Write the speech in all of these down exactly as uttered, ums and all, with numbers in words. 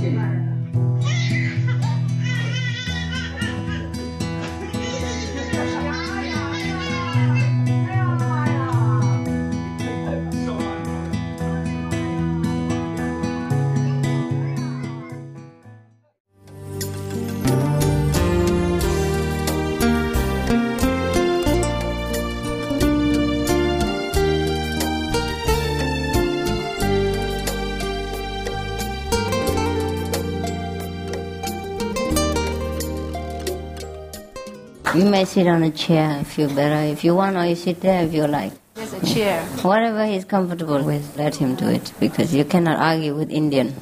You may sit on a chair if you better. If you want, or you sit there if you like. There's a chair. Whatever he's comfortable with, let him do it, because you cannot argue with Indian.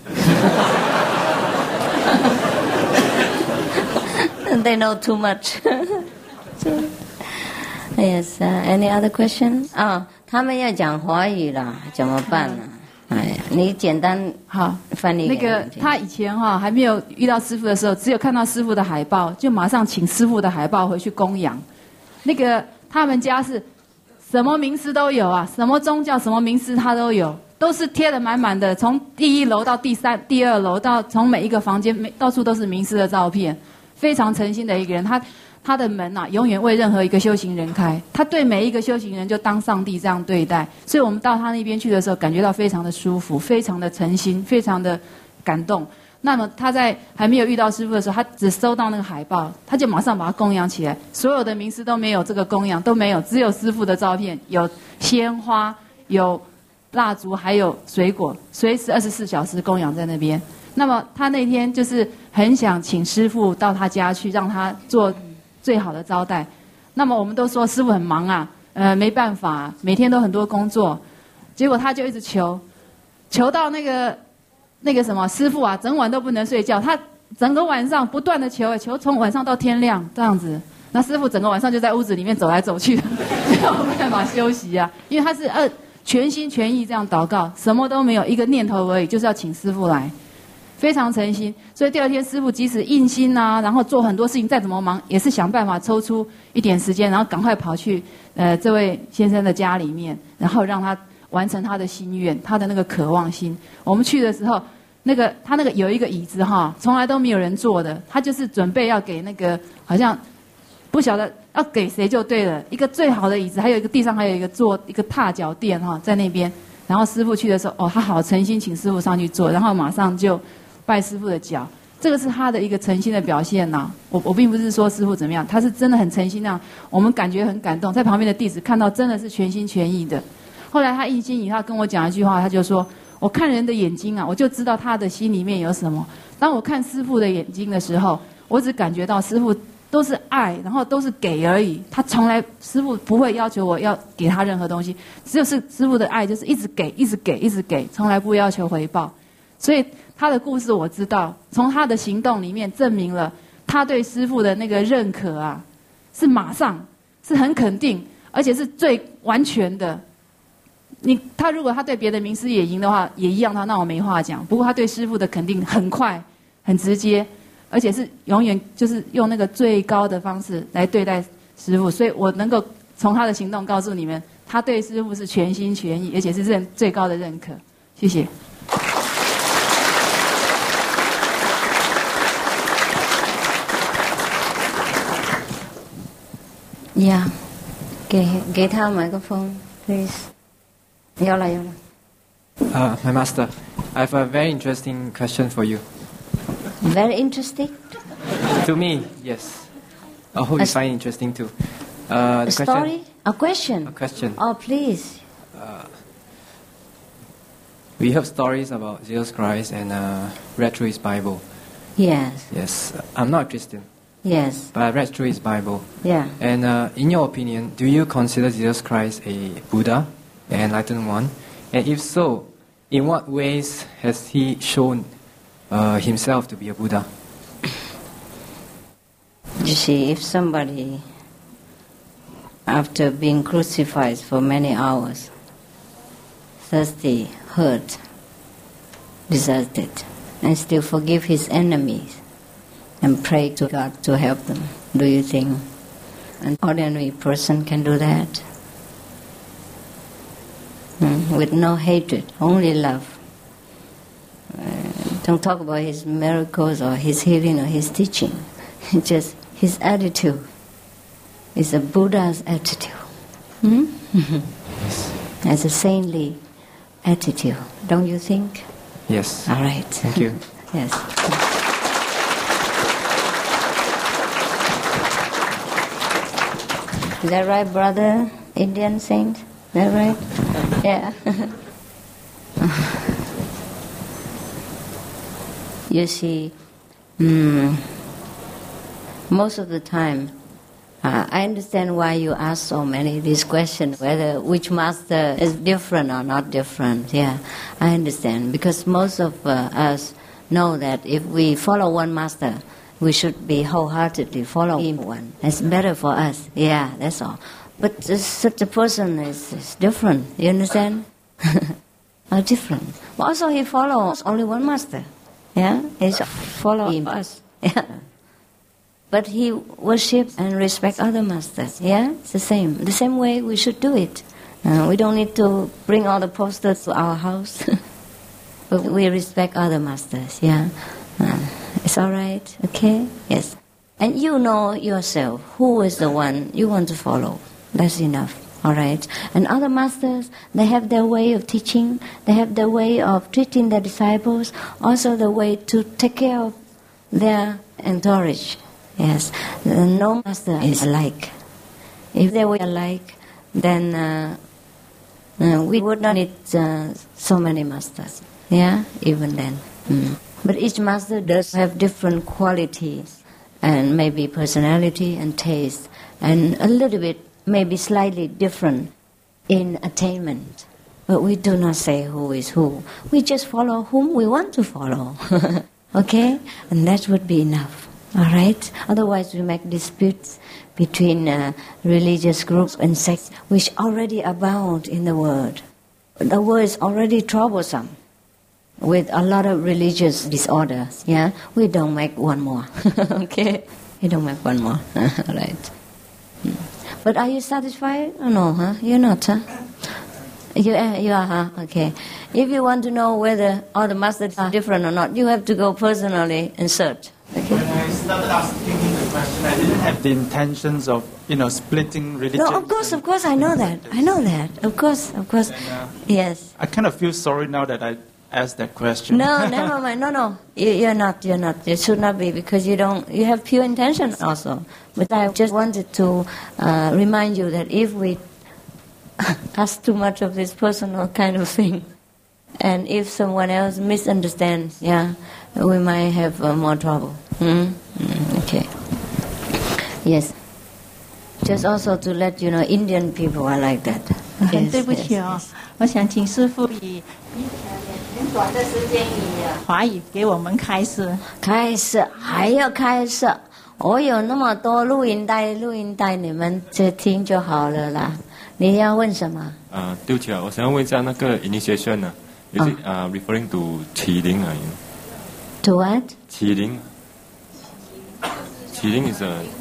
They know too much. Yes. Uh, any other question? 啊，他们要讲华语啦，怎么办呢？哎，你简单好翻译。 那个他以前哈、哦、还没有遇到师父的时候，只有看到师父的海报，就马上请师父的海报回去供养。那个他们家是什么名师都有啊，什么宗教、什么名师他都有，都是贴得满满的，从第一楼到第三、第二楼到从每一个房间，每到处都是名师的照片，非常诚心的一个人。他他的门啊，永远为任何一个修行人开，他对每一个修行人就当上帝这样对待。所以我们到他那边去的时候，感觉到非常的舒服，非常的诚心，非常的感动。那么他在还没有遇到师父的时候，他只收到那个海报，他就马上把它供养起来。所有的名师都没有这个供养，都没有，只有师父的照片，有鲜花，有蜡烛，还有水果，随时二十四小时供养在那边。那么他那天就是很想请师父到他家去，让他做最好的招待。那么我们都说师父很忙啊，呃，没办法，每天都很多工作。结果他就一直求，求到那个那个什么师父啊，整晚都不能睡觉。他整个晚上不断的求，求从晚上到天亮这样子。那师父整个晚上就在屋子里面走来走去，没有办法休息啊，因为他是呃全心全意这样祷告，什么都没有，一个念头而已，就是要请师父来。非常诚心，所以第二天师父即使硬心啊，然后做很多事情，再怎么忙，也是想办法抽出一点时间，然后赶快跑去呃这位先生的家里面，然后让他完成他的心愿，他的那个渴望心。我们去的时候，那个他那个有一个椅子哈，从来都没有人坐的，他就是准备要给那个好像不晓得要给谁就对了，一个最好的椅子，还有一个地上还有一个坐一个踏脚垫哈，在那边。然后师父去的时候，哦，他好诚心请师父上去坐，然后马上就拜师父的脚，这个是他的一个诚心的表现呐、啊。我我并不是说师父怎么样，他是真的很诚心那样，我们感觉很感动，在旁边的弟子看到真的是全心全意的。后来他一心以后跟我讲一句话，他就说：“我看人的眼睛啊，我就知道他的心里面有什么。当我看师父的眼睛的时候，我只感觉到师父都是爱，然后都是给而已。他从来师父不会要求我要给他任何东西，只有是师父的爱，就是一直给，一直给，一直给，从来不要求回报。所以他的故事我知道，从他的行动里面证明了他对师父的那个认可啊，是马上，是很肯定，而且是最完全的。你他如果他对别的名师也赢的话，也一样，他那我没话讲。不过他对师父的肯定很快、很直接，而且是永远就是用那个最高的方式来对待师父。所以我能够从他的行动告诉你们，他对师父是全心全意，而且是认最高的认可。谢谢。 Yeah， 给给他麦克风 ，please。有了有了。 Uh, my master, I have a very interesting question for you. Very interesting. To me, yes. I hope A you find it interesting too. Uh, A the story? question, A question? A question. Oh, please. Uh, we have stories about Jesus Christ and uh, read through His Bible. Yes. Yes, I'm not a Christian, Yes. but I read through His Bible. Yeah. And uh, in your opinion, do you consider Jesus Christ a Buddha, an enlightened one? And if so, in what ways has He shown uh, Himself to be a Buddha? You see, if somebody, after being crucified for many hours, thirsty, hurt, deserted, and still forgive his enemies and pray to God to help them, do you think an ordinary person can do that? Mm, with no hatred, only love. Uh, Don't talk about his miracles or his healing or his teaching. Just his attitude is a Buddha's attitude. Hmm? As a saintly attitude, don't you think? Yes. All right. Thank you. Yes. Is that right, brother? Indian saint? Is that right? Yeah. You see, mm, most of the time, uh, I understand why you ask so many these questions, whether which master is different or not different. Yeah, I understand, because most of uh, us know that if we follow one master, we should be wholeheartedly follow him one. It's better for us. Yeah, that's all. But this, such a person is, is different. You understand? Are different. But also he follows only one master. Yeah, he's following us. Yeah. But he worships and respects other masters. Yeah, it's the same. The same way we should do it. Uh, we don't need to bring all the posters to our house. But we respect other masters. Yeah, uh, it's all right. Okay. Yes. And you know yourself who is the one you want to follow. That's enough. All right. And other masters, they have their way of teaching. They have their way of treating their disciples. Also the way to take care of their entourage. Yes. No master is alike. If they were alike, then uh, uh, we would not need uh, so many masters. Yeah, even then. Mm. But each master does have different qualities and maybe personality and taste and a little bit, maybe slightly different in attainment. But we do not say who is who. We just follow whom we want to follow. Okay? And that would be enough. All right? Otherwise we make disputes between uh, religious groups and sects which already abound in the world. The world is already troublesome with a lot of religious disorders. Yeah? We don't make one more. Okay? We don't make one more. All right. Hmm. But are you satisfied? Oh, no, huh? You're not, huh? You, uh, you are, huh? Okay. If you want to know whether all the masters are different or not, you have to go personally and search. Okay? When I started asking the question, I didn't have the intentions of, you know, splitting religion. No, of course, of course, I know that. I know that. Of course, of course. And, uh, yes. I kind of feel sorry now that I asked that question. No, never mind. No, no. You, you're not. You're not. You should not be, because you don't. You have pure intention also. But I just wanted to uh, remind you that if we ask too much of this personal kind of thing, and if someone else misunderstands, yeah, we might have uh, more trouble. Mm? Mm, okay. Yes. Just also to let you know, Indian people are like that. 很对不起哦，我想请师父以很短的时间以华语给我们开示。 开示还要开示，我有那么多录音带，录音带你们就听就好了啦。你要问什么？ 啊，对不起啊，我想要问一下那个 initiation 呢，is it 啊 referring to 启灵啊 ？To what？ 启灵，启灵 is a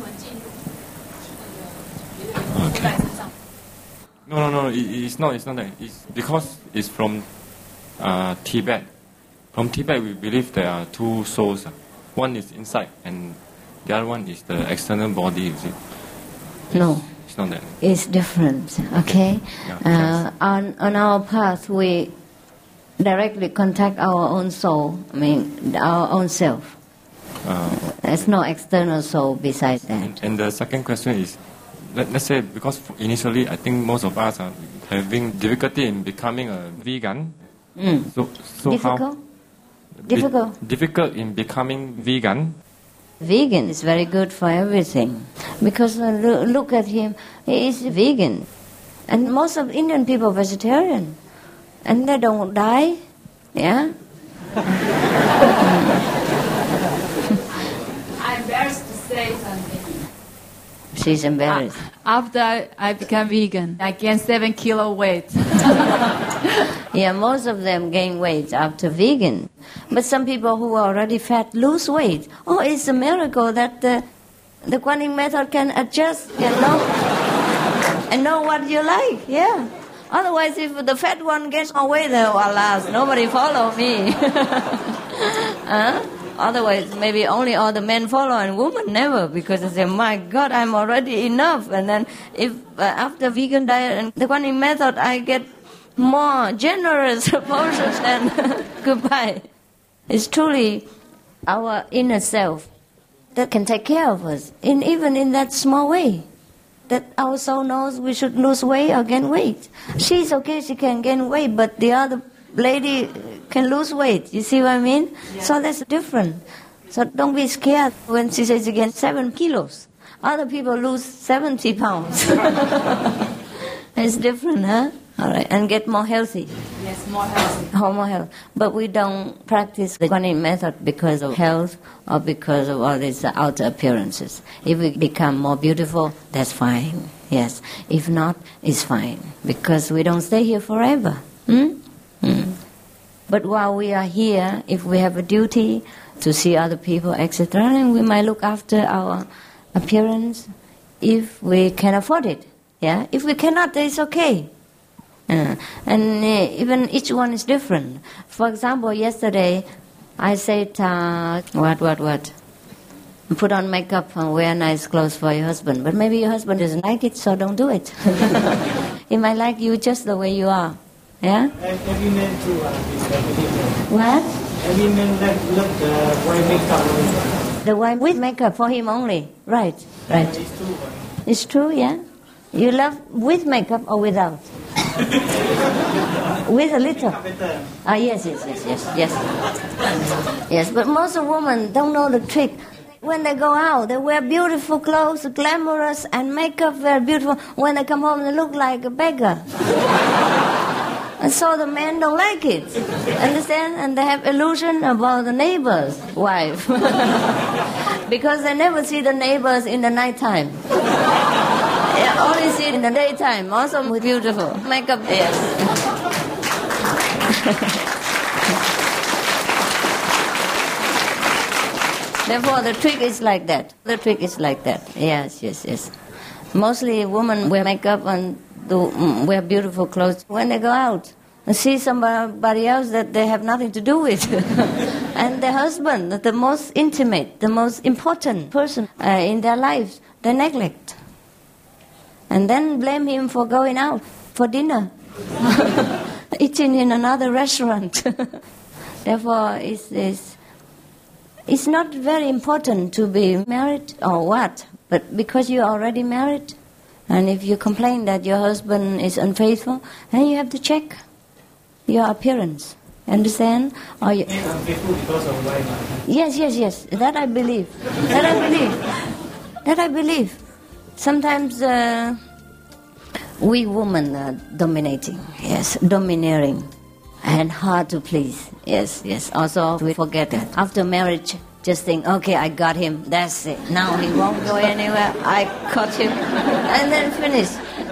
okay. No, no, no. It, it's not. It's not that. It's because it's from uh, Tibet. From Tibet, we believe there are two souls. One is inside, and the other one is the external body. Is it? No. It's not that. It's different. Okay. Yeah, uh, on on our path, we directly contact our own soul. I mean, our own self. Uh, There's no external soul besides that. and, and the second question is. Let, let's say, because initially I think most of us are having difficulty in becoming a vegan. Mm. So, so Difficult? how Difficult? difficult in becoming vegan. Vegan is very good for everything, because uh, lo- look at him, he is vegan, and most of Indian people are vegetarian, and they don't die, yeah. I'm embarrassed to say something. She's embarrassed. After I became vegan, I gained seven kilo weight. Yeah, most of them gain weight after vegan, but some people who are already fat lose weight. Oh, it's a miracle that the the Kuan Yin method can adjust, you know, and know what you like. Yeah. Otherwise, if the fat one gets more weight, oh, alas, nobody follow me. Huh? Otherwise, maybe only all the men follow and women never, because they say, my God, I'm already enough. And then if uh, after vegan diet and the Kuan Yin method, I get more generous portions, then goodbye. It's truly our inner self that can take care of us, in even in that small way. That our soul knows we should lose weight or gain weight. She's okay, she can gain weight, but the other lady can lose weight. You see what I mean? Yeah. So that's different. So don't be scared when she says she gains seven kilos. Other people lose seventy pounds. It's different, huh? All right, and get more healthy. Yes, more healthy. Oh, more health. But we don't practice the Kuan Yin method because of health or because of all these outer appearances. If we become more beautiful, that's fine. Yes. If not, it's fine. Because we don't stay here forever. Hmm? Hmm. But while we are here, if we have a duty to see other people, et cetera, and we might look after our appearance if we can afford it. Yeah. If we cannot, then it's okay. Uh, and uh, even each one is different. For example, yesterday I said, uh, what, what, what? Put on makeup and wear nice clothes for your husband. But maybe your husband doesn't like it, so don't do it. He might like you just the way you are. Yeah? Every man too, uh, what? Every man that look the white makeup. The white with makeup for him only. Right, right. It's true. It's true, yeah? You love with makeup or without? With a little. Ah, yes, yes, yes, yes, yes. Yes, but most of women don't know the trick. When they go out, they wear beautiful clothes, glamorous, and makeup very beautiful. When they come home, they look like a beggar. And so the men don't like it. Understand? And they have illusion about the neighbor's wife. Because they never see the neighbors in the nighttime. Yeah, only see it in the daytime. Also beautiful. Makeup, yes. Therefore, the trick is like that. The trick is like that. Yes, yes, yes. Mostly women wear makeup and do, mm, wear beautiful clothes when they go out and see somebody else that they have nothing to do with. And their husband, the most intimate, the most important person uh, in their lives, they neglect. And then blame him for going out for dinner, eating in another restaurant. Therefore, it's, it's, it's not very important to be married or what, but because you're already married, and if you complain that your husband is unfaithful, then you have to check your appearance. Understand? Or you... unfaithful because of wife. Yes, yes, yes. That I believe. That I believe. That I believe. Sometimes uh, we women are dominating, yes, domineering, and hard to please. Yes, yes. Also, we forget that. After marriage, just think, okay, I got him, that's it. Now he won't go anywhere, I caught him, and then finish.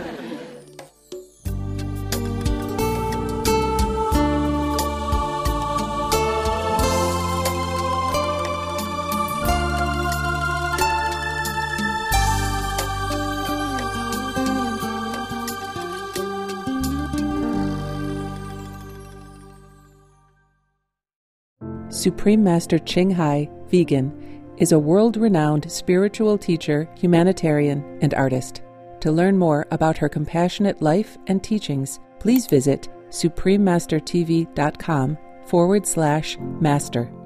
Supreme Master Ching Hai, vegan, is a world-renowned spiritual teacher, humanitarian, and artist. To learn more about her compassionate life and teachings, please visit suprememastertv.com forward slash master.